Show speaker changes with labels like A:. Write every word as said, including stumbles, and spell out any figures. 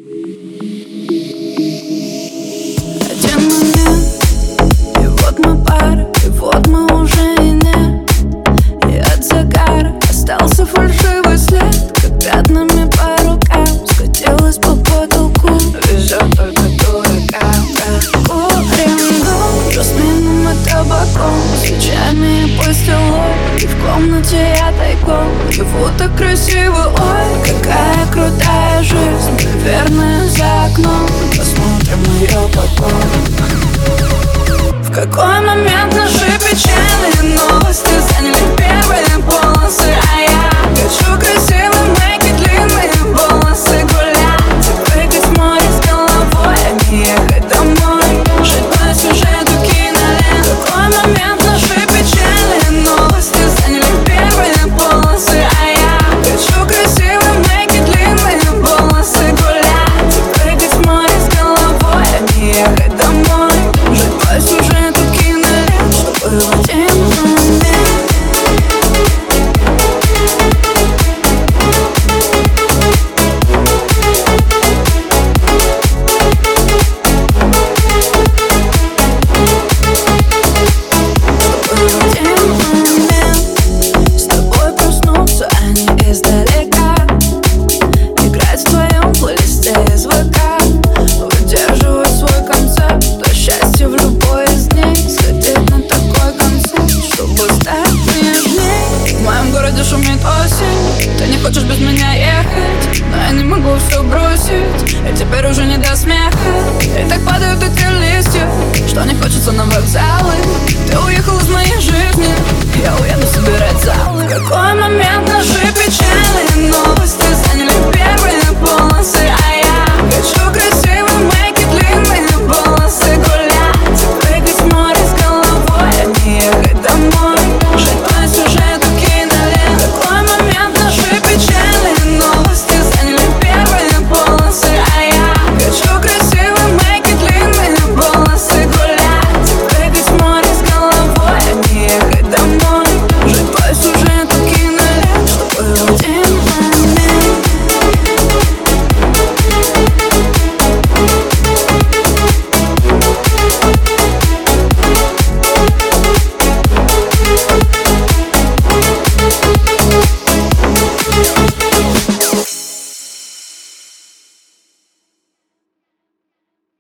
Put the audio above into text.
A: Один момент, и вот мы пара, и вот мы уже и нет. И от загара остался фальшивый след, как пятнами по рукам скатилась по потолку. Везет только дуракам. Курим дом жасмином и табаком, свечами и пастилой. И в комнате я тайком живу так красиво. Ой, какая крутая жизнь, наверное, за окном. Посмотрим ее потом. В какой момент наши печальные новости заняли первые полосы, а я хочу красивые майки, длинные волосы, гулять и прыгать в море с головой, а не ехать домой, жить по сюжету кинолент. В какой момент наши печальные новости заняли первые полосы, а я хочу красивые майки, длинные волосы, гулять и прыгать в море с головой, а не ехать домой, жить по сюжету кинолент, чтобы в один момент. С тобой проснуться, а не издалека. Играть в твоем плейлисте из ВК. Выдерживать свой концепт, то счастье в любой из дней. Сходить на такой концерт, чтобы стать нежней. В моем городе шумит осень, ты не хочешь без меня ехать, но я не могу все бросить, и теперь уже не до смеха. И так падают эти листья, что не хочется на вокзалы. Ты уехал из моей жизни, я уеду собирать залы. В какой момент наши печальные новости заняли первые